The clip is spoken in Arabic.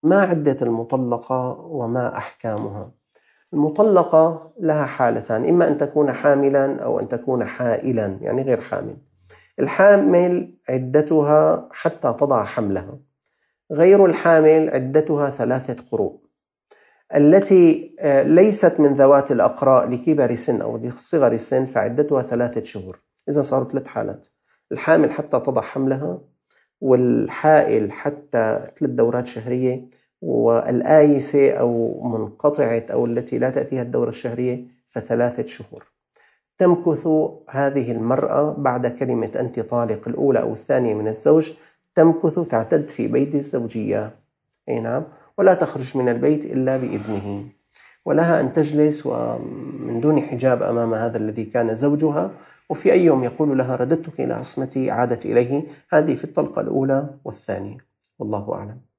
ما عدة المطلقة وما أحكامها؟ المطلقة لها حالتان، إما أن تكون حاملا أو أن تكون حائلا، يعني غير حامل. الحامل عدتها حتى تضع حملها، غير الحامل عدتها 3 قروء. التي ليست من ذوات الأقراء لكبر سن أو لصغر السن فعدتها 3 شهور. إذا صارت 3 حالات: الحامل حتى تضع حملها، والحائل حتى 3 دورات شهرية، والآيسة أو منقطعة أو التي لا تأتيها الدورة الشهرية ف3 شهور. تمكث هذه المرأة بعد كلمة أنت طالق الأولى أو الثانية من الزوج، تمكث تعتد في بيت الزوجية، أي نعم، ولا تخرج من البيت إلا بإذنه، ولها أن تجلس ومن دون حجاب أمام هذا الذي كان زوجها، وفي أي يوم يقول لها رددتك إلى عصمتي عادت إليه. هذه في الطلقة الأولى والثانية، والله أعلم.